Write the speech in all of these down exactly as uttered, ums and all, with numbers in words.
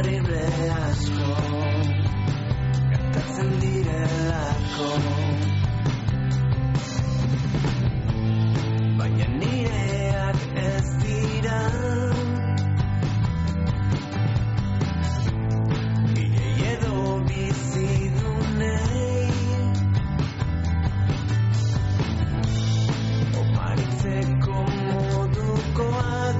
terrible asko gertatzen direlako, baina nireak ez dira. Hilei edo bizidunei oparitzeko modukoak.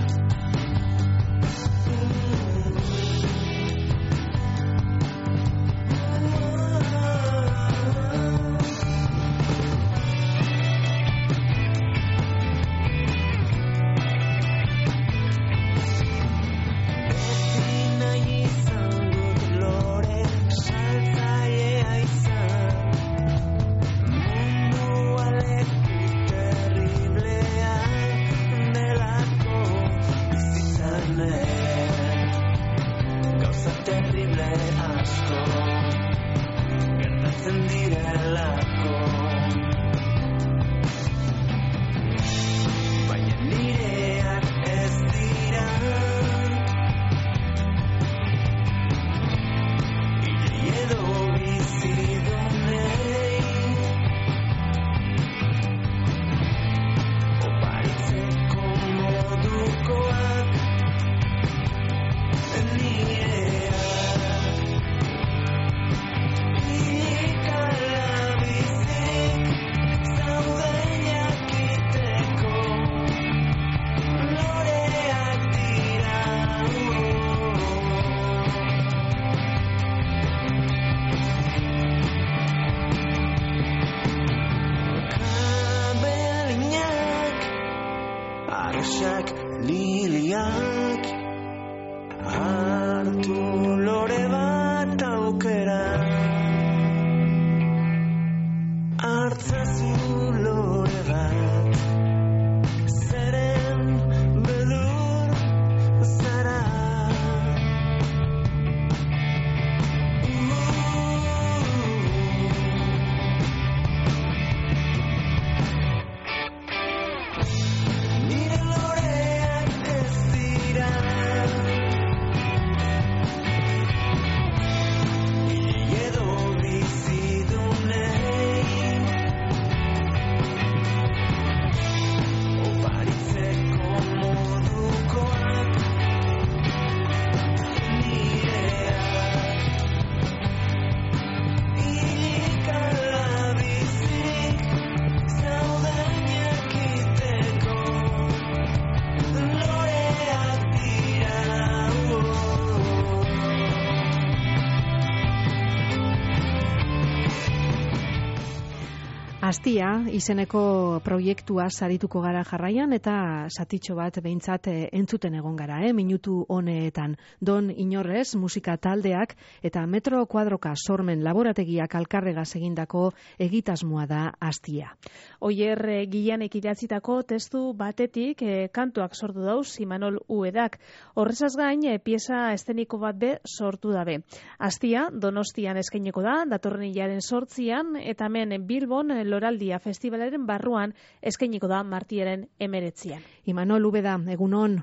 Astia izeneko proiektua sarituko gara jarraian eta satitxo bat behintzat entzuten egon gara, eh? Minutu honetan. Don Inorrez musika taldeak eta Metro Kuadroka sormen laborategiak alkarregaz egindako egitasmoa da Astia. Oier Gillanek idatzitako testu batetik eh, kantuak sortu dauz Imanol Uedak. Horrezaz gain, eh, pieza eszeniko bat be sortu dabe. Astia Donostian eskaineko da, datorren hilaren sortzian, eta hemen Bilbon Loraldia Festivalaren barruan eskainiko da martiaren emeretzian. Imanol Ubeda, egunon.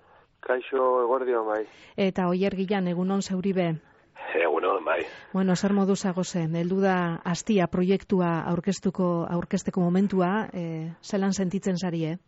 Kaixo, eguerdion, bai. Eta Oier Gillan, egunon zeuribe. Egunon, bai. Bueno, zer modu zagoze, heldu da Astia proiektua aurkeztuko aurkezteko momentua, eh, zelan sentitzen zari, eh?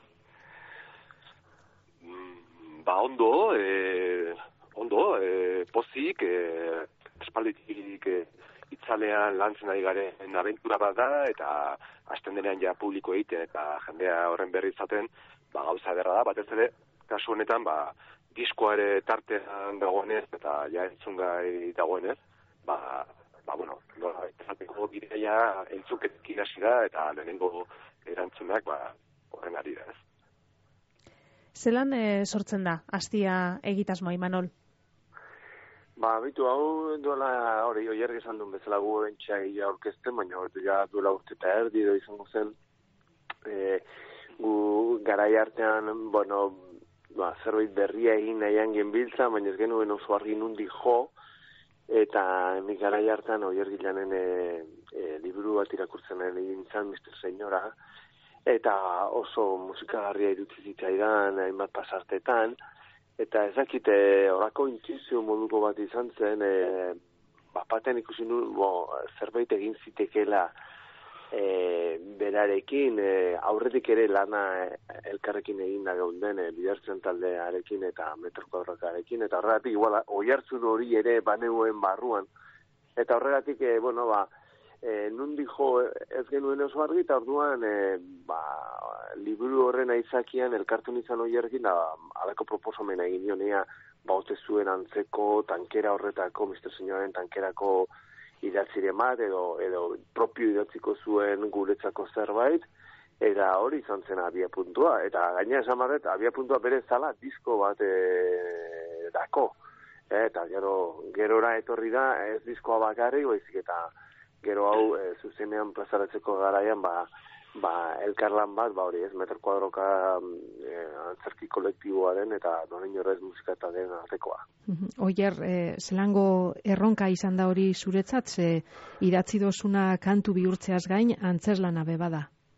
Ba, ondo, eh, ondo, eh, pozik, eh, espalditik eh, itzalean lantzen ari garen abentura bat da, eta hasten denean ja publiko egiten, eta jendea horren berri izaten, ba, gauza ederra da, batez ere, kasu honetan, ba, diskoa ere tartean dagoenez, eta ja entzungai dagoenez, ba, ba, bueno, nola, ezateko bidea entzuketik irasi da, eta lehenengo erantzunak, ba, horren ari da, ez. Zelan e, sortzen da, Astia egitasmoa, Imanol? Ba, bitu, hau duela hori oierri esan duen bezala gu bentsa egia orkesten, baina hori ja duela urte eta erdi edo izango zen. E, gu garai artean, bueno, ba, zerbait berria egin nahian genbiltza, baina ez genuen oso argi nundi jo, eta nik garai hartan oierri janen e, e, liburu bat irakurtzen egin zan, mister Señora, eta oso musikagarria irutzi zitzaidan, hainbat pasartetan, eta ezakite horako intuizio moduko bat izan zen, e, bat batean ikusi nuen, bo, zerbait egin zitekela, E, berarekin, e, aurretik ere lana e, elkarrekin egin da geunden, e, bidartzen taldearekin eta metro kuadrokarekin, eta horregatik igual oihartzun hori ere baneuen barruan. Eta horregatik, e, bueno, ba, e, nundi jo ez genuen oso argi, eta orduan, e, ba, liburu horren aizakian elkartu nintzen oiharrekin, da, alako proposomena egin nionea, ba, ote zuen antzeko tankera horretako, mister Señoren tankerako idatziren bat, edo, edo propio idatziko zuen guretzako zerbait, eta hori izan zen abia puntua. Eta gaina esan barret, abia puntua bere zala disko bat e, dako. E, eta gero, gerora etorri da, ez diskoa bakarrik, baizik eta gero hau e, zuzenean plazaratzeko garaian, ba, ba, elkarlan bat, ba hori ez, metro kuadroka e, antzerki kolektiboaren eta noren horrez musika eta den artekoa. Oier, eh, zelango erronka izan da hori zuretzat, ze idatzi dozuna kantu bihurtzeaz gain, antzeslana bebada?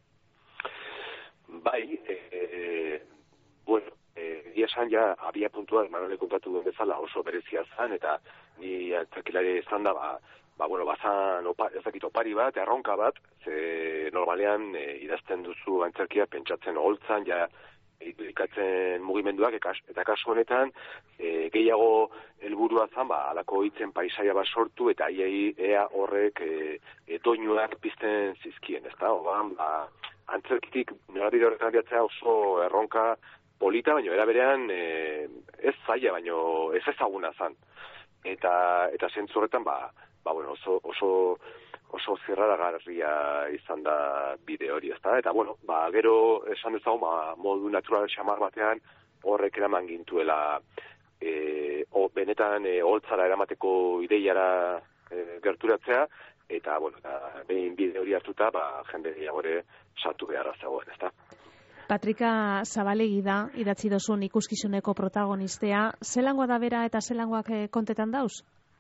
Bai, e, bueno, e, esan ja, abia puntua, Manole kontatu duen bezala oso berezia zan, eta ni antzerkilari izan da, ba, ba, bueno, bazan, opa, ez dakit opari bat, erronka bat, ze normalean e, idazten duzu antzerkia pentsatzen holtzan, ja, irudikatzen mugimenduak, eta kasu honetan e, gehiago helburua zan, ba, alako hitzen paisaia bat sortu, eta iai ea horrek e, e, doinuak pizten zizkien, ez da? Oban, ba, antzerkitik norabide horretan abiatzea oso erronka polita, baina era berean e, ez zaila, baino ez ezaguna zan. Eta, eta zentzu horretan, ba, ba, bueno, oso, oso oso zirraragarria izan da bide hori, ezta? Eta, bueno, ba, gero esan dezagun, ba, modu natural xamar batean horrek eraman gintuela e, o, benetan e, holtzara eramateko ideiara e, gerturatzea, eta, bueno, eta, behin bide hori hartuta, ba, jende gehiago ere sartu beharra zegoen, ezta? Patrika Zabalegi da, idatzi dozun ikuskizuneko protagonistea. Zelangoa da bera eta zelangoak kontetan dauz?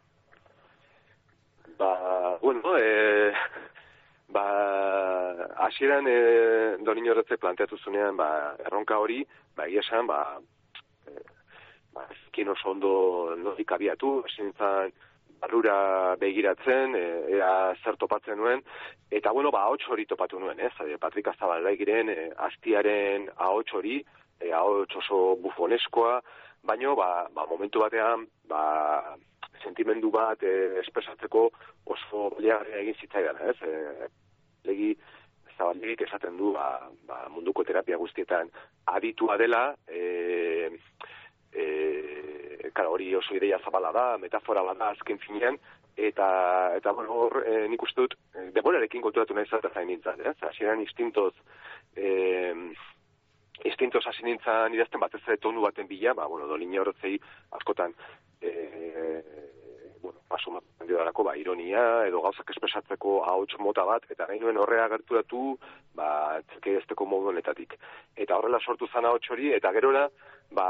Ba, bueno, e, ba, hasieran e, Doniño Horretze planteatu zunean, ba, erronka hori, ba, esan, ba, e, ba, ezkin oso ondo logik abiatu, hasi nintzen barrura begiratzen, e, ea zer topatzen nuen, eta, bueno, ba, ahots hori topatu nuen, ez, e, Patrika Zabalegiren e, astiaren ahots hori, e, ahots oso bufoneskoa, baino, ba, ba, momentu batean, ba, sentimendu bat eh, espresatzeko oso baliagarria egin zitzaidan, ez? E, legi Zabalegik esaten du, ba, ba, munduko terapia guztietan aditua dela, e, e, karo, hori oso ideia zabala da, metafora bat da azken finean, eta, eta bueno, hor, e, nik uste dut, e, denborarekin konturatu nahi zata zain nintzen, ez? Hasieran instintoz, e, instintoz hasi nintzen idazten batez ere tonu baten bila, ba, bueno, Doniño Horretzei askotan, e, bueno, paso maten diorako, ba, ironia, edo gauzak espresatzeko ahots mota bat, eta nahi nuen horrea gerturatu, ba, txeke ezteko modu honetatik. Eta horrela sortu zan ahots hori, eta gerora, ba,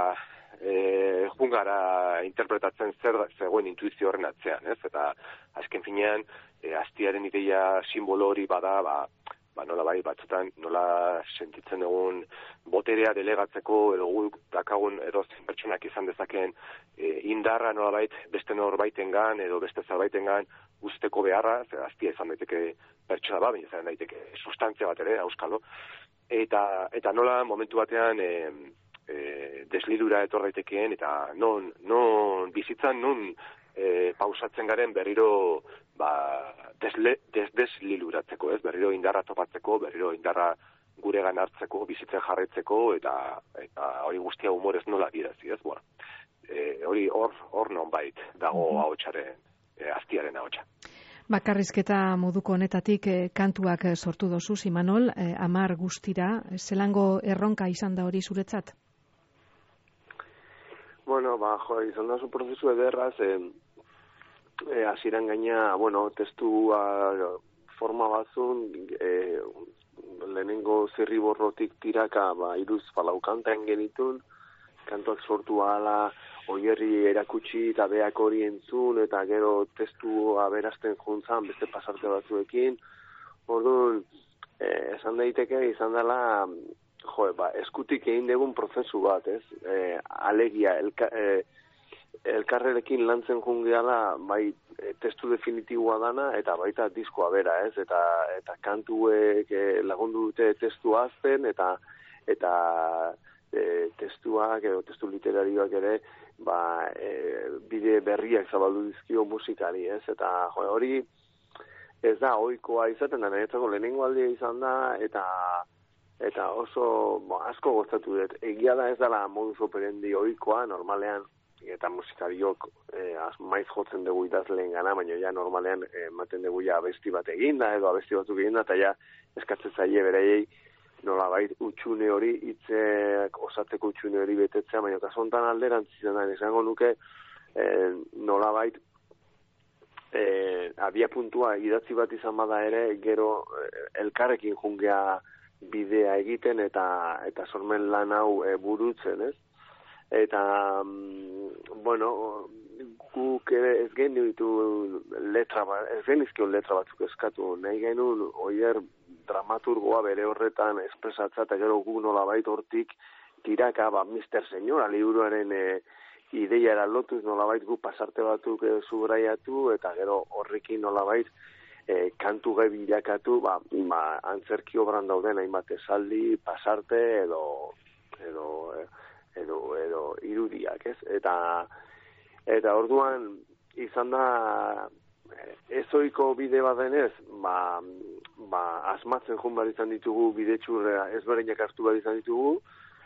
e, jungara interpretatzen zer zegoen intuizio horren atzean, ez? Eta azken finean, e, astiaren ideia simbolo hori bada, ba, ba, nola bai, batzutan, nola sentitzen dugun boterea delegatzeko, edo guk dakagun edozein pertsonak izan dezakeen e, indarra nola bait, beste norbaitengan, edo beste zerbaitengan usteko beharra, zer aztia izan daiteke pertsona bat, baina izan daiteke sustantzia bat ere, auskalo, eta, eta nola momentu batean e, e, deslidura etorraitekeen, eta non, non bizitzan, non e, pausatzen garen berriro ba, desle, des, desliluratzeko, ez? Berriro indarra topatzeko, berriro indarra guregan hartzeko, bizitzen jarraitzeko, eta, eta hori guztia humorez nola dirazi, ez? Bueno, e, hori hor, hor nonbait dago mm-hmm. ahotsaren, e, astiaren ahotsa. Bakarrizketa moduko honetatik eh, kantuak sortu dozu, Imanol, eh, amar guztira, zelango erronka izan da hori zuretzat? Bueno, ba, jo, izan da zu prozesu ederraz, eh, eh, aziran gaina, bueno, testua forma batzun, eh, lehenengo zirriborrotik tiraka, ba, iruz palau kantaen genitun, kantuak sortu ahala, oierri erakutsi eta beak hori entzun, eta gero testu aberazten juntzan beste pasarte batzuekin. Orduan, eh, esan daiteke izan dela jo, ba, eskutik egin dugun prozesu bat, ez? E, alegia, elka, e, elkarrerekin lantzen jungeala, bai, e, testu definitiboa dana, eta baita diskoa bera, ez? Eta, eta kantuek e, lagundu dute testua azten, eta eta e, testuak, edo testu literarioak ere, ba, e, bide berriak zabaldu dizkio musikari, ez? Eta, jo, hori, ez da, ohikoa izaten da, niretzako lehenengo aldia izan da, eta eta oso bo, asko gozatu dut. Egia da ez dela modus operandi ohikoa, normalean, eta musikariok e, maiz jotzen dugu idazleen gana, baina ja normalean ematen dugu ja abesti bat eginda, edo abesti batzuk eginda, eta ja eskatzen zaie bereiei nolabait utxune hori, hitzek osatzeko utxune hori betetzea, baina kasu honetan alderantzitzen da, esango nuke e, nolabait E, abia puntua idatzi bat izan bada ere, gero e, elkarrekin jungea bidea egiten eta eta sormen lan hau e, burutzen, ez? Eta, mm, bueno, guk ere ez genitu letra, ez genizkion letra batzuk eskatu, nahi genuen oier dramaturgoa bere horretan espresatza, eta gero guk nolabait hortik tiraka, ba, mister Señora liburuaren e, ideia eraldotuz nolabait gu pasarte batzuk e, subraiatu, eta gero horrekin nolabait e, kantu gai bilakatu, ba, ba, antzerki obran dauden hainbat esaldi, pasarte edo edo, edo, edo irudiak, ez? Eta eta orduan izan da ezoiko bide bat denez, ba, ba, asmatzen jun behar izan ditugu, bidetxurra ezberdinak hartu behar izan ditugu,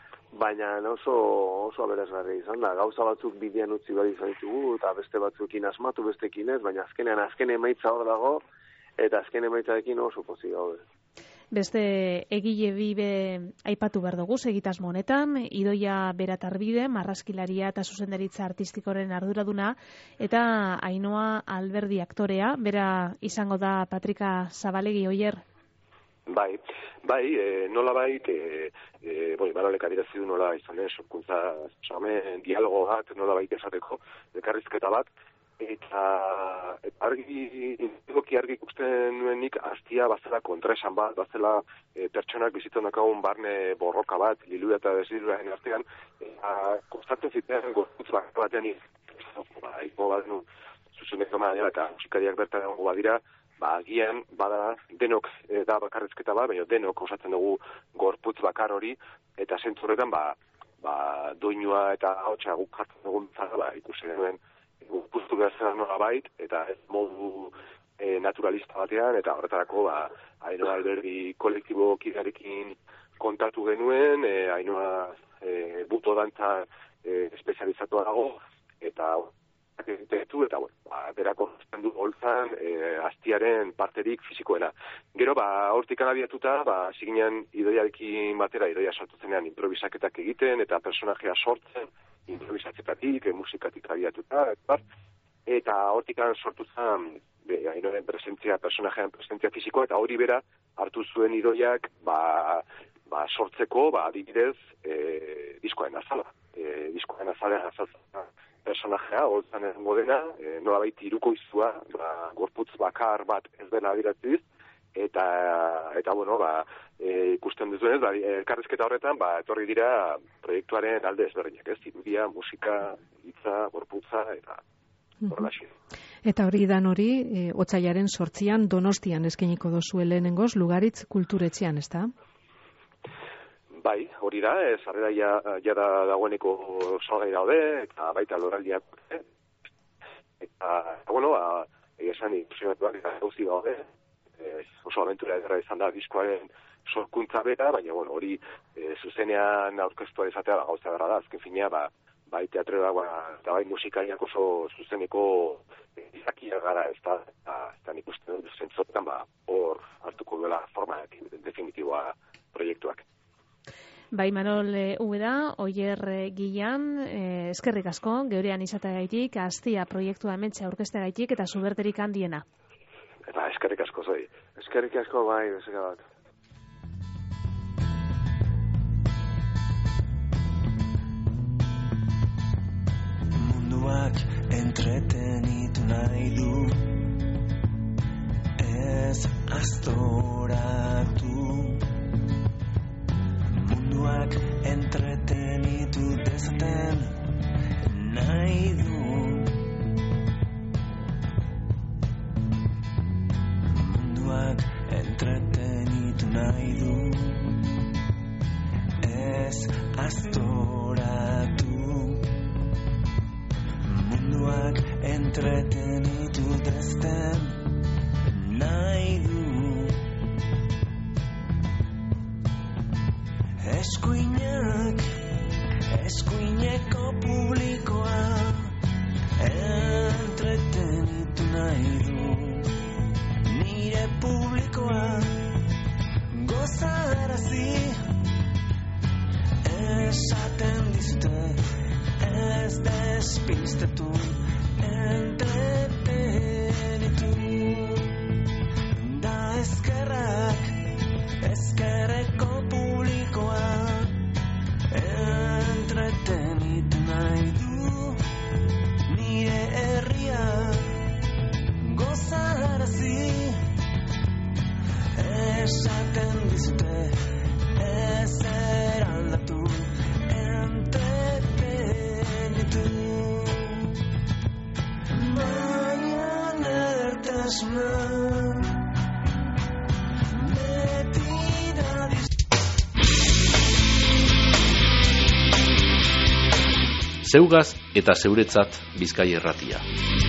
baina oso oso aberasgarria izan da. Gauza batzuk bidean utzi behar izan ditugu, eta beste batzuekin asmatu, bestekin ez, baina azkenean azken emaitza hor dago, eta azken emaitzarekin oso pozik gaude. Beste egile bibe aipatu behar dugu segitasmo honetan, Idoia Beratarbide, marrazkilaria eta zuzendaritza artistikoren arduraduna, eta Ainhoa Alberdi aktorea, bera izango da Patrika Zabalegi Oier. Bai, bai, e, nola bait, e, e, boi, Manolek adierazi du nola izan den, sorkuntza, somen, dialogo bat, nola bait esateko, elkarrizketa bat, eta, eta argi, egoki argi ikusten nuenik, hastia bazela kontraesan bat, bazela e, pertsonak bizitzen dakagun barne borroka bat, liluia eta desiluraren artean, eta kostatzen ziten gorputz bat batean, ba, iko bat nu, zuzuneko manera, eta musikariak bertan egongo badira, ba, agian, bada, denok e, da bakarrezketa bat, baina denok osatzen dugu gorputz bakar hori, eta zentzu horretan, ba, ba, doinua eta hotxa guk jartzen dugun zara, ba, ikusi denuen, guztu behar nola bait, eta ez modu e, naturalista batean, eta horretarako, ba, Ainhoa Alberdi kolektibo kidearekin kontatu genuen, e, Ainhoa e, buto dantza e, espezializatua dago, eta egitetu, eta bueno, ba, berako zendu holtzan e, astiaren parterik fizikoena. Gero, ba, hortik abiatuta, ba, ziginean Idoiarekin batera, Idoia sortu zenean improvisaketak egiten, eta personajea sortzen, improvisatzetatik, e, musikatik abiatuta, eta, eta hortik sortu zen, Ainhoaren presentzia, personajean presentzia fizikoa, eta hori bera hartu zuen Idoiak, ba, ba, sortzeko, ba, adibidez, e, diskoaren azala. E, diskoaren azalean azaltzen personajea, holtzan egongo dena, e, nolabait hirukoiztua, ba, gorputz bakar bat ez dela adiratziz, eta, eta bueno, ba, e, ikusten duzuenez, ba, elkarrizketa horretan, ba, etorri dira proiektuaren alde ezberdinak, ez, irudia, musika, hitza, gorputza, eta horrelaxi. Eta hori dan hori, e, otsailaren sortzian Donostian eskainiko dozue lehenengoz, Lugaritz kulturetxean, ezta? Bai, hori da, ez arrera ja, ja da dagoeneko salgai daude, eta baita loraldiak. Eh? Eta, bueno, ba, esan impresionatuak eta gauzi gaude, eh, oso aventura edera izan da diskoaren sorkuntza bera, baina, bueno, hori eh, zuzenean aurkeztua izatea ba, gauza gara da, azken finea, ba, bai teatroa, ba, eta bai musikariak oso zuzeneko izakia gara, ez da, eta nik uste dut zentzotan, ba, hor hartuko duela forma definitiboa proiektuak. Bai, Manol e, Ubeda, Oier e, Gilan, e, eskerrik asko, geurean izateagaitik, Astia proiektua hementxe aurkezteagaitik, eta zuberterik handiena. Eta eskerrik asko zoi. Eskerrik asko bai, bezala bat. Munduak entretenitu nahi du, ez astoratu. munduak entretenitu dezaten nahi du. Munduak entretenitu nahi du. Ez aztoratu. Munduak entretenitu dezaten nahi du. Eskuinak, eskuineko publikoa entretenitu nahi du. Nire publikoa gozarazi. Esaten dizute ez despistatu, entretenitu. Da eskerrak, eskerreko publikoa entretenitu nahi du. Nire herria gozarazi. Esaten dizute ez eraldatu, entretenitu. Baina edertasuna beti da diz... Zeugaz eta zeuretzat Bizkai Irratia.